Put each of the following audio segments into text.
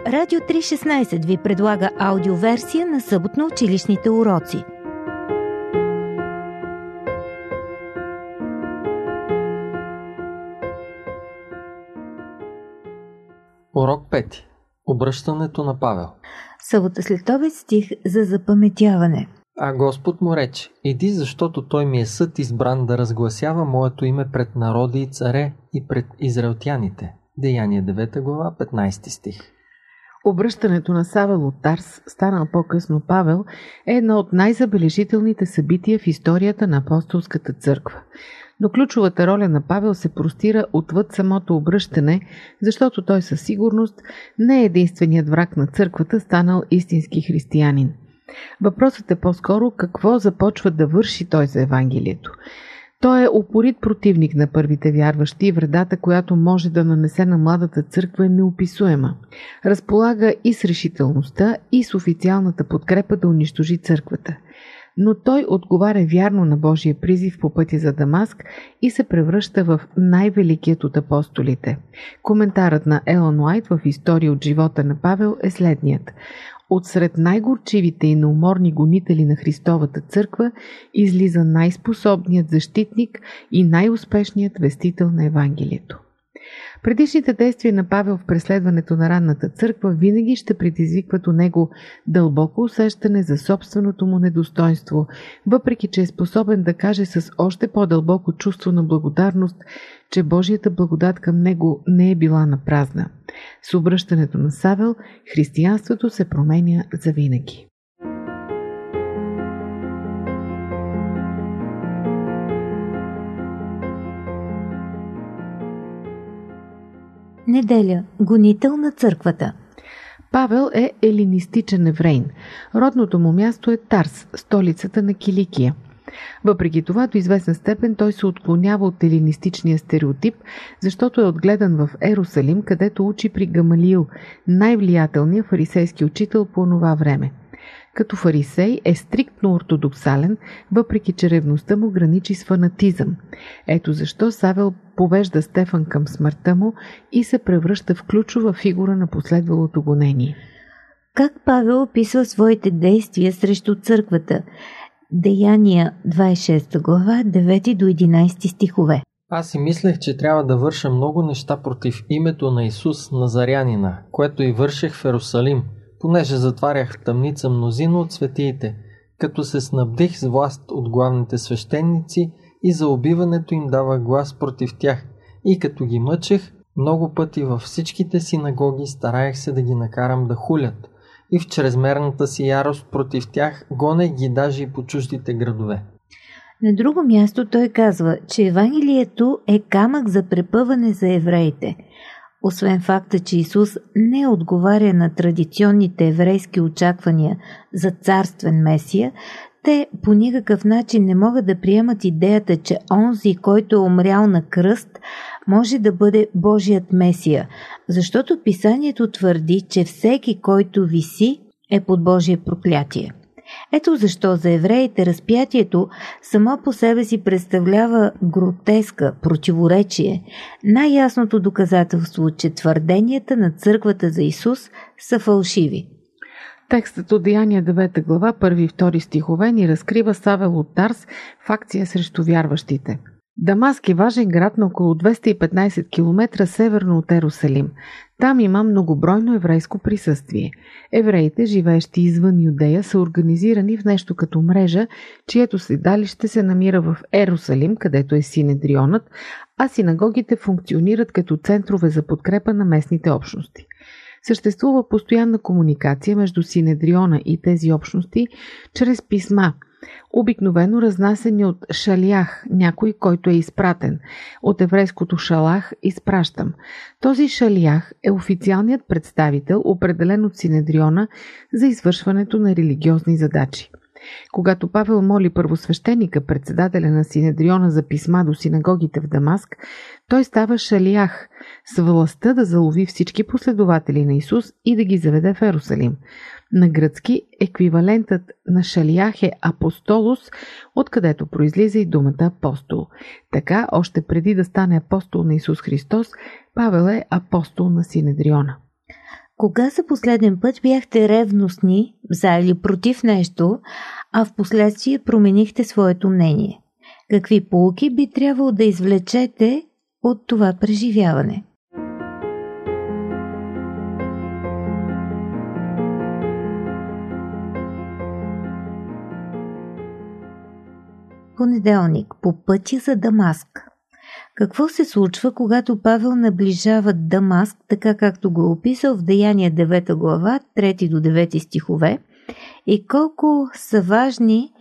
Радио 316 ви предлага аудиоверсия на съботно-училищните уроци. Урок 5. Обръщането на Павел. Събота след обед стих за запаметяване. А Господ му рече: иди, защото той ми е съд избран да разгласява моето име пред народи и царе и пред израелтяните. Деяния 9 глава, 15 стих. Обръщането на Савел от Тарс, станал по-късно Павел, е едно от най-забележителните събития в историята на апостолската църква. Но ключовата роля на Павел се простира отвъд самото обръщане, защото той със сигурност не е единственият враг на църквата, станал истински християнин. Въпросът е по-скоро какво започва да върши той за Евангелието. Той е упорит противник на първите вярващи и вредата, която може да нанесе на младата църква, е неописуема. Разполага и с решителността, и с официалната подкрепа да унищожи църквата. Но той отговаря вярно на Божия призив по пътя за Дамаск и се превръща в най-великият от апостолите. Коментарът на Елън Уайт в История от живота на Павел е следният: отсред най-горчивите и неуморни гонители на Христовата църква излиза най-способният защитник и най-успешният вестител на Евангелието. Предишните действия на Павел в преследването на ранната църква винаги ще предизвикват у него дълбоко усещане за собственото му недостойнство, въпреки че е способен да каже с още по-дълбоко чувство на благодарност, че Божията благодат към него не е била напразна. С обръщането на Савел, християнството се променя завинаги. Неделя. Гонител на църквата. Павел е елинистичен еврейн. Родното му място е Тарс, столицата на Киликия. Въпреки това, до известна степен той се отклонява от елинистичния стереотип, защото е отгледан в Ерусалим, където учи при Гамалиил, най-влиятелния фарисейски учител по онова време. Като фарисей е стриктно ортодоксален, въпреки че ревността му граничи с фанатизъм. Ето защо Савел повежда Стефан към смъртта му и се превръща в ключова фигура на последвалото гонение. Как Павел описва своите действия срещу църквата? Деяния 26 глава, 9 до 11 стихове. Аз си мислех, че трябва да върша много неща против името на Исус Назарянина, което и вършех в Ерусалим, понеже затварях в тъмница мнозина от светиите, като се снабдих с власт от главните свещеници и за убиването им давах глас против тях, и като ги мъчех, много пъти във всичките синагоги стараех се да ги накарам да хулят, и в чрезмерната си ярост против тях гонех ги даже и по чуждите градове. На друго място той казва, че Евангелието е камък за препъване за евреите. Освен факта, че Исус не отговаря на традиционните еврейски очаквания за царствен Месия, те по никакъв начин не могат да приемат идеята, че онзи, който е умрял на кръст, може да бъде Божият Месия, защото Писанието твърди, че всеки, който виси, е под Божие проклятие. Ето защо за евреите разпятието само по себе си представлява гротеска, противоречие, най-ясното доказателство, че твърденията на църквата за Исус са фалшиви. Текстът от Деяния 9 глава, 1 и 2 стихове ни разкрива Савел от Тарс в акция срещу вярващите. Дамаск е важен град на около 215 км северно от Ерусалим. Там има многобройно еврейско присъствие. Евреите, живеещи извън Юдея, са организирани в нещо като мрежа, чието седалище се намира в Ерусалим, където е Синедрионът, а синагогите функционират като центрове за подкрепа на местните общности. Съществува постоянна комуникация между Синедриона и тези общности чрез писма, обикновено разнасени от шалях, някой, който е изпратен. От еврейското шалах изпращам. Този шалях е официалният представител, определен от Синедриона за извършването на религиозни задачи. Когато Павел моли първосвещеника, председателя на Синедриона, за писма до синагогите в Дамаск, той става шалиях с властта да залови всички последователи на Исус и да ги заведе в Ерусалим. На гръцки еквивалентът на шалиях е апостолос, откъдето произлиза и думата апостол. Така, още преди да стане апостол на Исус Христос, Павел е апостол на Синедриона. Кога за последен път бяхте ревностни, за или против нещо, а в последствие променихте своето мнение? Какви поуки би трябвало да извлечете от това преживяване? Понеделник. По пътя за Дамаск. Какво се случва, когато Павел наближава Дамаск, така както го е описал в Деяния 9 глава, 3 до 9 стихове, и колко са важни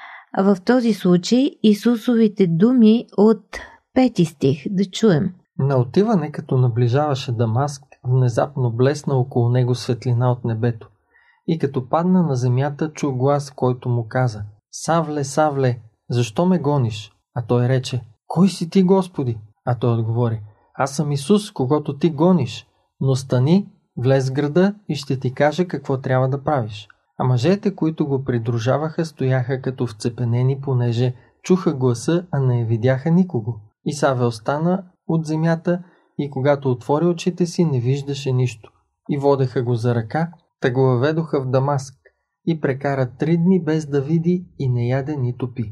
в този случай Исусовите думи от 5 стих? Да чуем. На отиване, като наближаваше Дамаск, внезапно блесна около него светлина от небето. И като падна на земята, чу глас, който му каза: „Савле, Савле, защо ме гониш?“ А той рече: „Кой си ти, Господи?“ А той отговори: „Аз съм Исус, когото ти гониш, но стани, влез в града и ще ти кажа какво трябва да правиш.“ А мъжете, които го придружаваха, стояха като вцепенени, понеже чуха гласа, а не видяха никого. И Савел стана от земята и когато отвори очите си, не виждаше нищо. И водеха го за ръка, та го въведоха в Дамаск и прекара 3 дни без да види и не яде нито пи.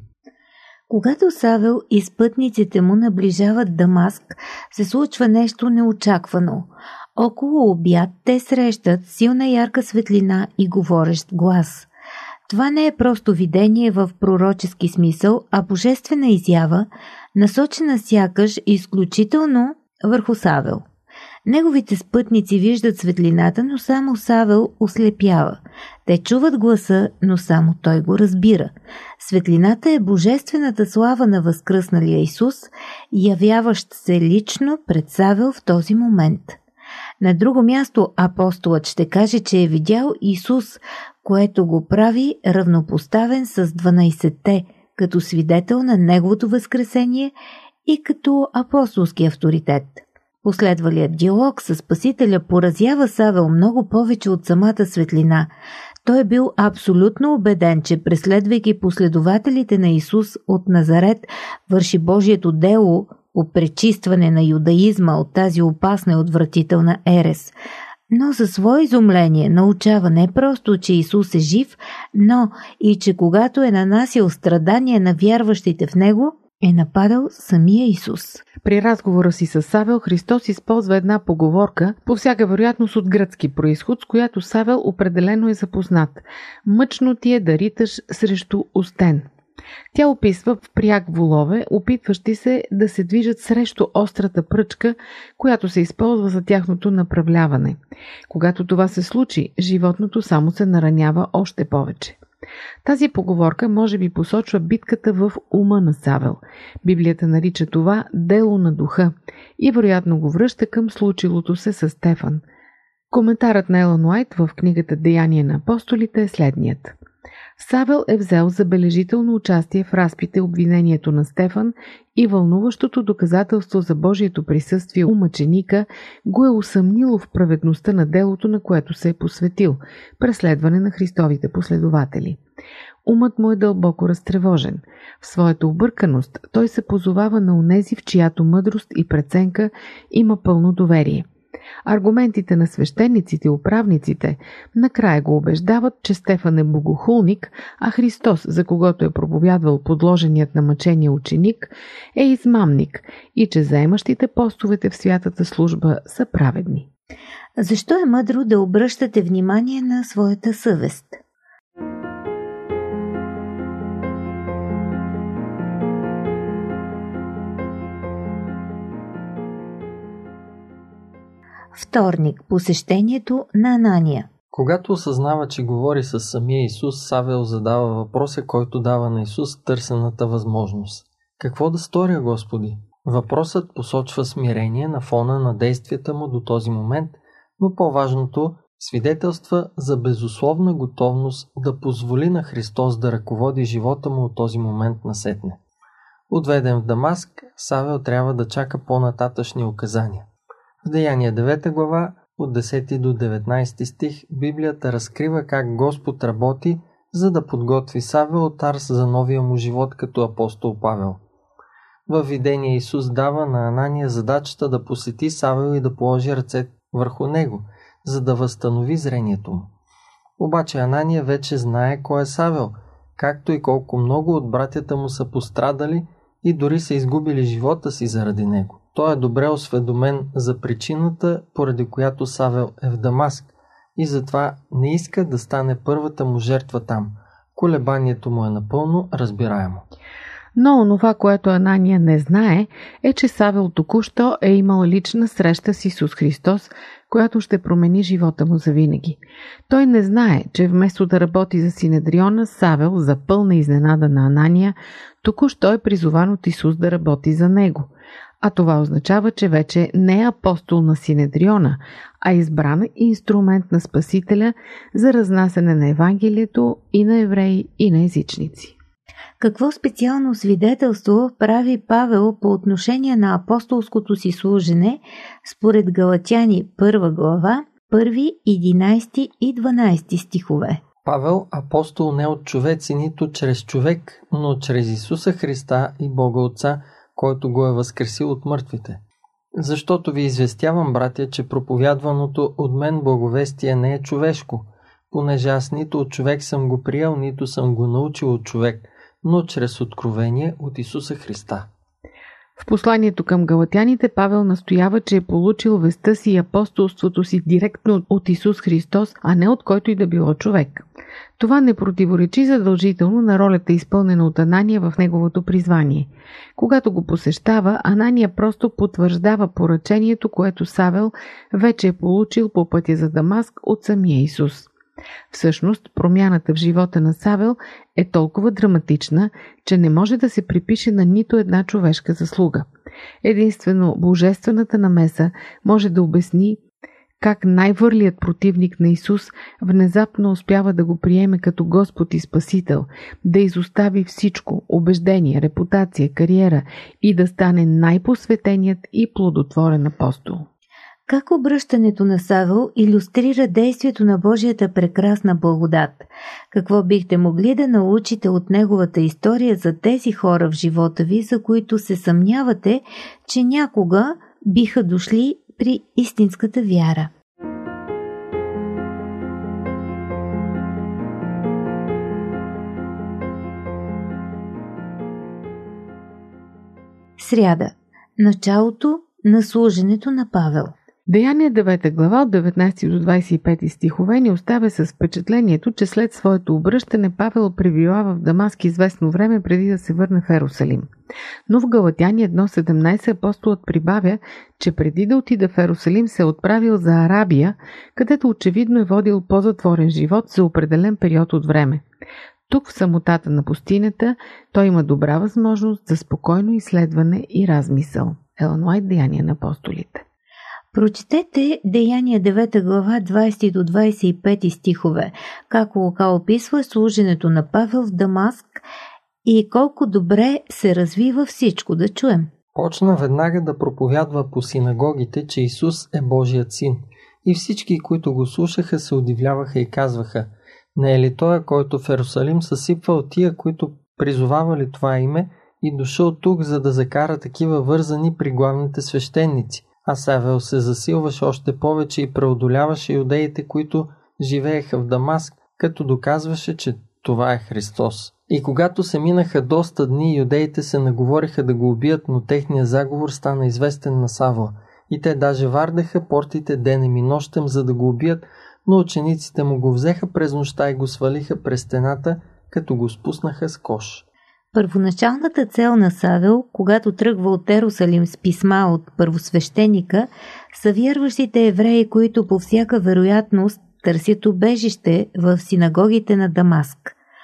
Когато Савел и спътниците му наближават Дамаск, се случва нещо неочаквано. Около обяд те срещат силна ярка светлина и говорещ глас. Това не е просто видение в пророчески смисъл, а божествена изява, насочена сякаш изключително върху Савел. Неговите спътници виждат светлината, но само Савел ослепява. Те чуват гласа, но само той го разбира. Светлината е божествената слава на възкръсналия Исус, явяващ се лично пред Савел в този момент. На друго място апостолът ще каже, че е видял Исус, което го прави равнопоставен с 12-те, като свидетел на неговото възкресение и като апостолски авторитет. Последвалият диалог с Спасителя поразява Савел много повече от самата светлина. Той е бил абсолютно убеден, че преследвайки последователите на Исус от Назарет, върши Божието дело по пречистване на юдаизма от тази опасна и отвратителна ерес. Но за свое изумление научава не просто, че Исус е жив, но и че когато е нанасял страдания на вярващите в Него, е нападал самия Исус. При разговора си с Савел Христос използва една поговорка, по всяка вероятност от гръцки произход, с която Савел определено е запознат. „Мъчно ти е да риташ срещу остен“. Тя описва впряг волове, опитващи се да се движат срещу острата пръчка, която се използва за тяхното направляване. Когато това се случи, животното само се наранява още повече. Тази поговорка може би посочва битката в ума на Савел. Библията нарича това дело на духа и вероятно го връща към случилото се с Стефан. Коментарът на Елън Уайт в книгата Деяния на апостолите е следният. Савел е взел забележително участие в разпите обвинението на Стефан и вълнуващото доказателство за Божието присъствие у мъченика го е усъмнило в праведността на делото, на което се е посветил – преследване на Христовите последователи. Умът му е дълбоко разтревожен. В своята обърканост той се позовава на онези, в чиято мъдрост и преценка има пълно доверие. Аргументите на свещениците и управниците накрая го убеждават, че Стефан е богохулник, а Христос, за когото е проповядвал подложеният на мъчение ученик, е измамник и че заемащите постовете в святата служба са праведни. Защо е мъдро да обръщате внимание на своята съвест? Вторник. Посещението на Анания. Когато осъзнава, че говори с самия Исус, Савел задава въпроса, който дава на Исус търсената възможност. Какво да сторя, Господи? Въпросът посочва смирение на фона на действията му до този момент, но по-важното свидетелства за безусловна готовност да позволи на Христос да ръководи живота му от този момент насетне. Отведен в Дамаск, Савел трябва да чака по-нататъчни указания. В Деяния 9 глава, от 10 до 19 стих, Библията разкрива как Господ работи, за да подготви Савел от Тарс за новия му живот като апостол Павел. Във видение Исус дава на Анания задачата да посети Савел и да положи ръце върху него, за да възстанови зрението му. Обаче Анания вече знае кой е Савел, както и колко много от братята му са пострадали и дори са изгубили живота си заради него. Той е добре осведомен за причината, поради която Савел е в Дамаск, и затова не иска да стане първата му жертва там. Колебанието му е напълно разбираемо. Но онова, което Анания не знае, е, че Савел току-що е имал лична среща с Исус Христос, която ще промени живота му завинаги. Той не знае, че вместо да работи за Синедриона, Савел, за пълна изненада на Анания, току-що е призован от Исус да работи за него. А това означава, че вече не е апостол на Синедриона, а избран инструмент на Спасителя за разнасяне на Евангелието и на евреи, и на езичници. Какво специално свидетелство прави Павел по отношение на апостолското си служене според Галатяни 1 глава, 1, 11 и 12 стихове? Павел, апостол не от човеци, нито чрез човек, но чрез Исуса Христа и Бога Отца, който го е възкресил от мъртвите. Защото ви известявам, братя, че проповядваното от мен благовестие не е човешко, понеже аз нито от човек съм го приел, нито съм го научил от човек, но чрез откровение от Исуса Христа. В посланието към галатяните Павел настоява, че е получил вестта си и апостолството си директно от Исус Христос, а не от който и да било човек. Това не противоречи задължително на ролята, изпълнена от Анания в неговото призвание. Когато го посещава, Анания просто потвърждава поръчението, което Савел вече е получил по пътя за Дамаск от самия Исус. Всъщност, промяната в живота на Савел е толкова драматична, че не може да се припише на нито една човешка заслуга. Единствено божествената намеса може да обясни как най-върлият противник на Исус внезапно успява да го приеме като Господ и Спасител, да изостави всичко – убеждение, репутация, кариера и да стане най-посветеният и плодотворен апостол. Как обръщането на Савел илюстрира действието на Божията прекрасна благодат? Какво бихте могли да научите от неговата история за тези хора в живота ви, за които се съмнявате, че някога биха дошли при истинската вяра? Сряда. Началото на служенето на Павел. Деяния 9 глава от 19 до 25 стихове ни оставя с впечатлението, че след своето обръщане Павел пребивава в Дамаск известно време преди да се върне в Ерусалим. Но в Галатяни 1.17 апостолът прибавя, че преди да отида в Ерусалим се е отправил за Арабия, където очевидно е водил по-затворен живот за определен период от време. Тук в самотата на пустинята той има добра възможност за спокойно изследване и размисъл. Елън Уайт, Деяния на апостолите. Прочетете Деяния 9 глава 20 до 25 стихове, как Лука описва служенето на Павел в Дамаск и колко добре се развива всичко. Да чуем. Почна веднага да проповядва по синагогите, че Исус е Божият син. И всички, които го слушаха, се удивляваха и казваха: не е ли той, който в Ерусалим съсипвал тия, които призовавали това име и дошъл тук, за да закара такива вързани при главните свещеници? А Савел се засилваше още повече и преодоляваше юдеите, които живееха в Дамаск, като доказваше, че това е Христос. И когато се минаха доста дни, юдеите се наговориха да го убият, но техният заговор стана известен на Савла. И те даже вардаха портите денем и нощем, за да го убият, но учениците му го взеха през нощта и го свалиха през стената, като го спуснаха с кош. Първоначалната цел на Савел, когато тръгва от Ерусалим с писма от първосвещеника, са вярващите евреи, които по всяка вероятност търсят убежище в синагогите на Дамаск.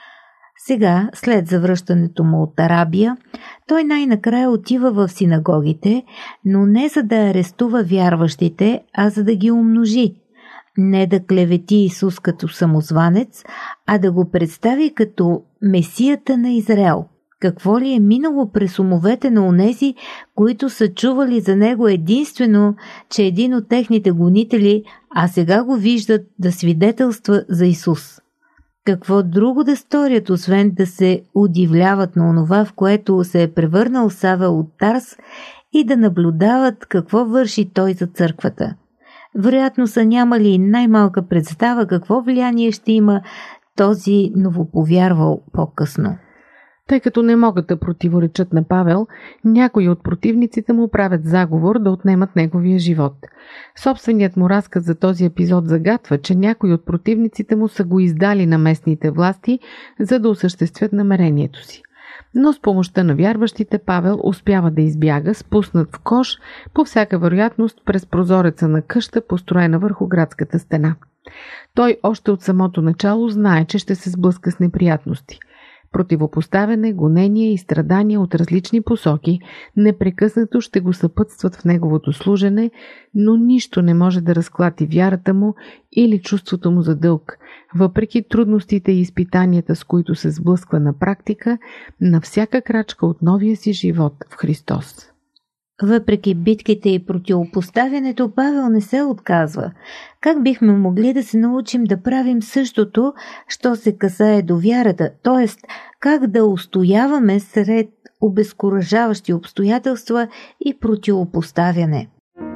Сега, след завръщането му от Арабия, той най-накрая отива в синагогите, но не за да арестува вярващите, а за да ги умножи. Не да клевети Исус като самозванец, а да го представи като Месията на Израел. Какво ли е минало през умовете на онези, които са чували за него единствено, че един от техните гонители, а сега го виждат да свидетелства за Исус? Какво друго да сторят, освен да се удивляват на онова, в което се е превърнал Савел от Тарс, и да наблюдават какво върши той за църквата? Вероятно са нямали най-малка представа какво влияние ще има този новоповярвал по-късно. Тъй като не могат да противоречат на Павел, някои от противниците му правят заговор да отнемат неговия живот. Собственият му разказ за този епизод загатва, че някои от противниците му са го издали на местните власти, за да осъществят намерението си. Но с помощта на вярващите Павел успява да избяга, спуснат в кош, по всяка вероятност през прозореца на къща, построена върху градската стена. Той още от самото начало знае, че ще се сблъска с неприятности. Противопоставяне, гонение и страдания от различни посоки непрекъснато ще го съпътстват в неговото служене, но нищо не може да разклати вярата му или чувството му за дълг, въпреки трудностите и изпитанията, с които се сблъсква на практика на всяка крачка от новия си живот в Христос. Въпреки битките и противопоставянето, Павел не се отказва. Как бихме могли да се научим да правим същото, що се касае до вярата, т.е. как да устояваме сред обезкуражаващи обстоятелства и противопоставяне?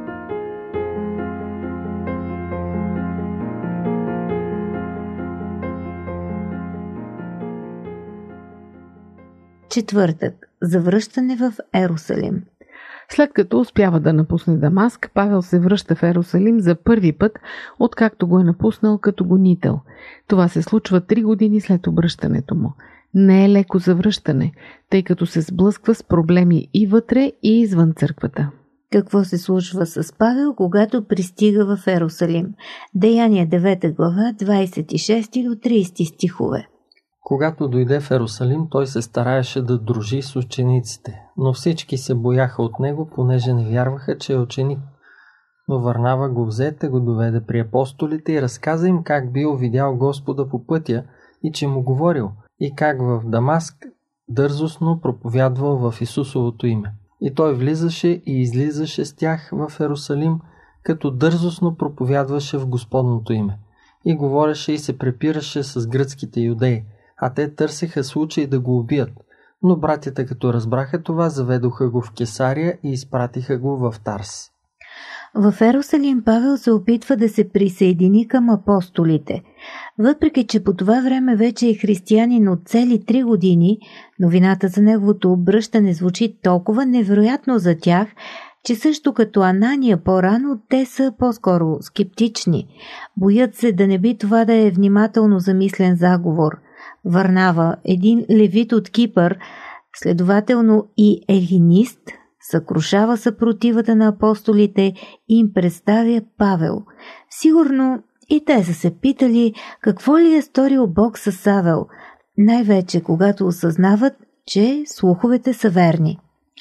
Четвъртък. Завръщане в Ерусалим. След като успява да напусне Дамаск, Павел се връща в Ерусалим за първи път, откакто го е напуснал като гонител. Това се случва 3 години след обръщането му. Не е леко завръщане, тъй като се сблъсква с проблеми и вътре, и извън църквата. Какво се случва с Павел, когато пристига в Ерусалим? Деяния 9 глава, 26 до 30 стихове. Когато дойде в Ерусалим, той се стараеше да дружи с учениците, но всички се бояха от него, понеже не вярваха, че е ученик. Но Варнава го взе, го доведе при апостолите и разказа им как бил видял Господа по пътя и че му говорил, и как в Дамаск дързостно проповядвал в Исусовото име. И той влизаше и излизаше с тях в Ерусалим, като дързостно проповядваше в Господното име. И говореше и се препираше с гръцките юдеи, а те търсеха случай да го убият. Но братята, като разбраха това, заведоха го в Кесария и изпратиха го в Тарс. В Ерусалим Павел се опитва да се присъедини към апостолите. Въпреки че по това време вече е християнин от цели 3 години, новината за неговото обръщане звучи толкова невероятно за тях, че също като Анания по-рано, те са по-скоро скептични. Боят се да не би това да е внимателно замислен заговор. Варнава, един левит от Кипър, следователно и елинист, съкрушава съпротивата на апостолите и им представя Павел. Сигурно и те са се питали какво ли е сторил Бог с Савел, най-вече когато осъзнават, че слуховете са верни.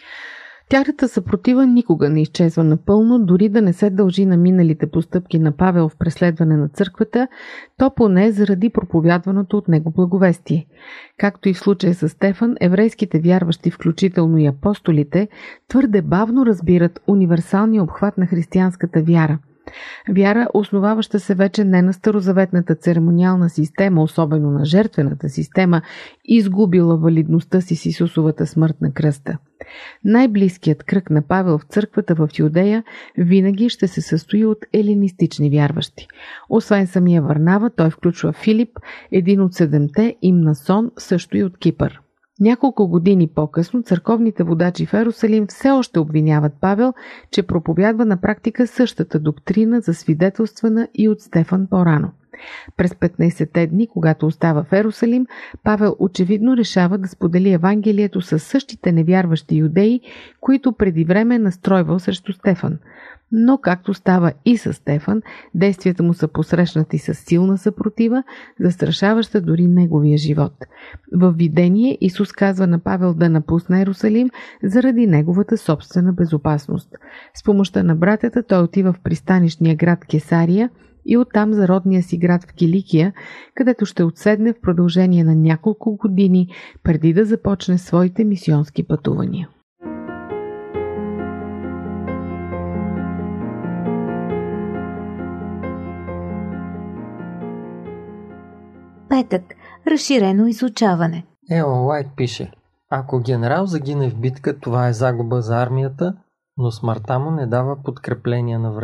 Тяхната съпротива никога не изчезва напълно, дори да не се дължи на миналите постъпки на Павел в преследване на църквата, то поне заради проповядваното от него благовестие. Както и в случая с Стефан, еврейските вярващи, включително и апостолите, твърде бавно разбират универсалния обхват на християнската вяра. Вяра, основаваща се вече не на старозаветната церемониална система, особено на жертвената система, изгубила валидността си с Исусовата смърт на кръста. Най-близкият кръг на Павел в църквата в Юдея винаги ще се състои от елинистични вярващи. Освен самия Варнава, той включва Филип, един от 7-те, и Мнасон, също и от Кипър. Няколко години по-късно църковните водачи в Ерусалим все още обвиняват Павел, че проповядва на практика същата доктрина, засвидетелствана и от Стефан по-рано. През 15-те дни, когато остава в Ерусалим, Павел очевидно решава да сподели Евангелието с същите невярващи юдеи, които преди време е настройвал срещу Стефан. Но, както става и с Стефан, действията му са посрещнати с силна съпротива, застрашаваща дори неговия живот. Във видение Исус казва на Павел да напусне Ерусалим заради неговата собствена безопасност. С помощта на братята той отива в пристанищния град Кесария и оттам за родния си град в Киликия, където ще отседне в продължение на няколко години преди да започне своите мисионски пътувания. Петък. Разширено изучаване. Елън Уайт пише: ако генерал загине в битка, това е загуба за армията, но смъртта му не дава подкрепление на врага.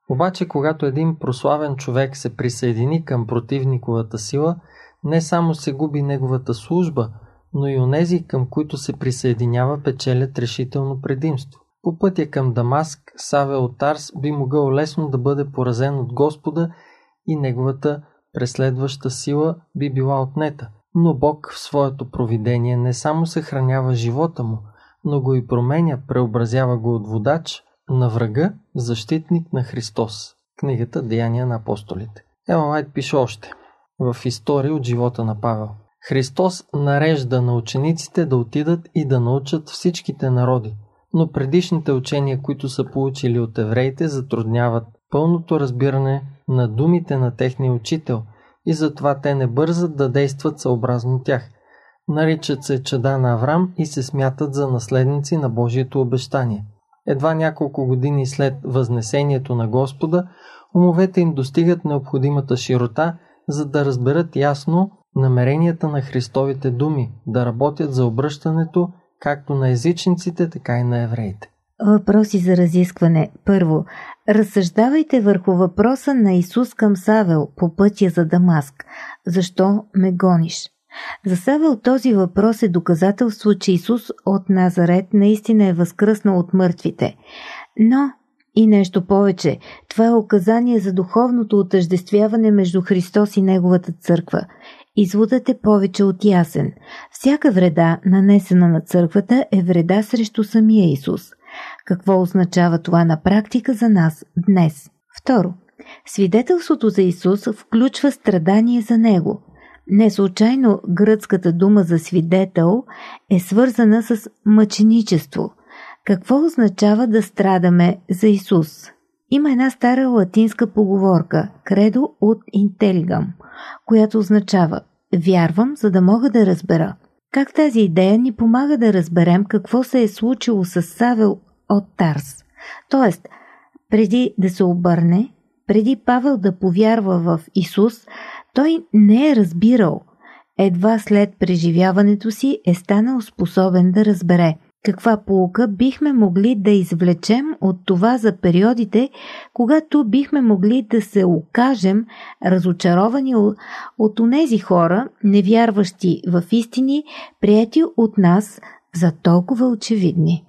Обаче, когато един прославен човек се присъедини към противниковата сила, не само се губи неговата служба, но и онези, към които се присъединява, печелят решително предимство. По пътя към Дамаск, Савел от Тарс би могъл лесно да бъде поразен от Господа и неговата преследваща сила би била отнета. Но Бог в своето провидение не само съхранява живота му, но го и променя, преобразява го от водач на врага, защитник на Христос. Книгата Деяния на апостолите. Елън Уайт пише още в история от живота на Павел. Христос нарежда на учениците да отидат и да научат всичките народи, но предишните учения, които са получили от евреите, затрудняват пълното разбиране на думите на техния учител и затова те не бързат да действат съобразно тях. Наричат се чада на Аврам и се смятат за наследници на Божието обещание. Едва няколко години след възнесението на Господа, умовете им достигат необходимата широта, за да разберат ясно намеренията на Христовите думи, да работят за обръщането както на езичниците, така и на евреите. Въпроси за разискване. Първо, разсъждавайте върху въпроса на Исус към Савел по пътя за Дамаск. Защо ме гониш? За Савел този въпрос е доказателство, че Исус от Назарет наистина е възкръснал от мъртвите. Но и нещо повече, това е указание за духовното отъждествяване между Христос и Неговата църква. Изводът е повече от ясен. Всяка вреда, нанесена на църквата, е вреда срещу самия Исус. Какво означава това на практика за нас днес? Второ, свидетелството за Исус включва страдание за Него. Не случайно гръцката дума за свидетел е свързана с мъченичество. Какво означава да страдаме за Исус? Има една стара латинска поговорка «Credo ut intelligam», която означава «Вярвам, за да мога да разбера». Как тази идея ни помага да разберем какво се е случило с Савел от Тарс? Тоест, преди да се обърне, преди Павел да повярва в Исус, той не е разбирал. Едва след преживяването си е станал способен да разбере. Каква поука бихме могли да извлечем от това за периодите, когато бихме могли да се окажем разочаровани от онези хора, невярващи в истини, приети от нас за толкова очевидни?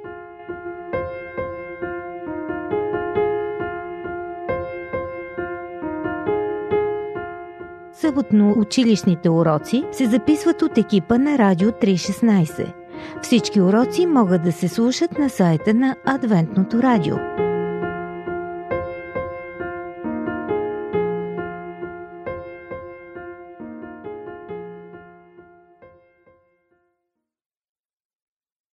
Съботно-училищните уроци се записват от екипа на Радио 316. Всички уроци могат да се слушат на сайта на Адвентното радио.